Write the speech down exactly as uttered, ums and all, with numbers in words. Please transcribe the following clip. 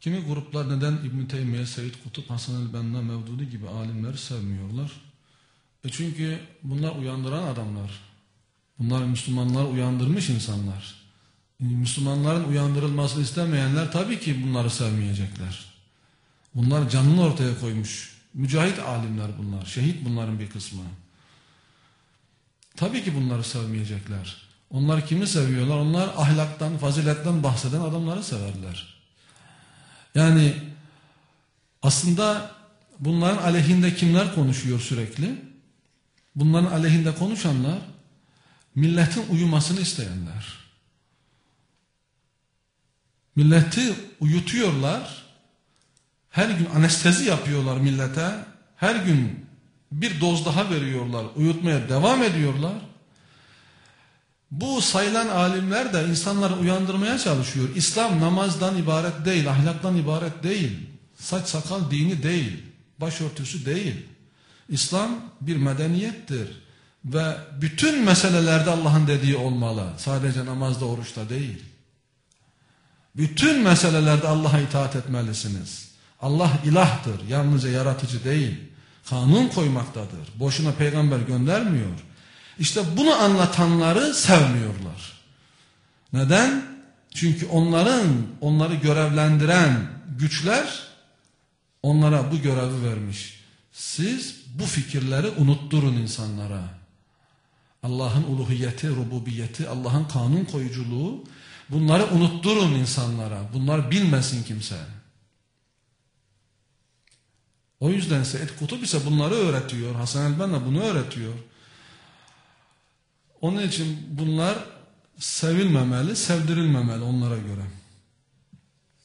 Kimi gruplar neden İbn-i Teymiye, Seyyid Kutup, Hasan el-Benna, Mevdudi gibi alimleri sevmiyorlar? E çünkü bunlar uyandıran adamlar. Bunlar Müslümanları uyandırmış insanlar. Müslümanların uyandırılmasını istemeyenler tabii ki bunları sevmeyecekler. Bunlar canını ortaya koymuş. Mücahit alimler bunlar. Şehit bunların bir kısmı. Tabii ki bunları sevmeyecekler. Onlar kimi seviyorlar? Onlar ahlaktan, faziletten bahseden adamları severler. Yani aslında bunların aleyhinde kimler konuşuyor sürekli? Bunların aleyhinde konuşanlar milletin uyumasını isteyenler. Milleti uyutuyorlar. Her gün anestezi yapıyorlar millete. Her gün bir doz daha veriyorlar. Uyutmaya devam ediyorlar. Bu sayılan alimler de insanları uyandırmaya çalışıyor. İslam namazdan ibaret değil, ahlaktan ibaret değil. Saç sakal dini değil, başörtüsü değil. İslam bir medeniyettir. Ve bütün meselelerde Allah'ın dediği olmalı. Sadece namazda, oruçta değil. Bütün meselelerde Allah'a itaat etmelisiniz. Allah ilahtır, yalnızca yaratıcı değil. Kanun koymaktadır. Boşuna peygamber göndermiyor. İşte bunu anlatanları sevmiyorlar. Neden? Çünkü onların, onları görevlendiren güçler onlara bu görevi vermiş. Siz bu fikirleri unutturun insanlara. Allah'ın uluhiyeti, rububiyeti, Allah'ın kanun koyuculuğu, bunları unutturun insanlara. Bunlar bilmesin kimse. O yüzden Seyyid Kutup ise bunları öğretiyor. Hasan el-Benna bunu öğretiyor. Onun için bunlar sevilmemeli, sevdirilmemeli onlara göre.